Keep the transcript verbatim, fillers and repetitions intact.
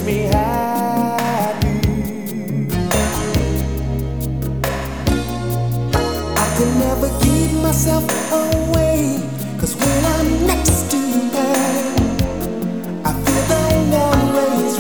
me happy. I can never keep myself away, 'cause when I'm next to you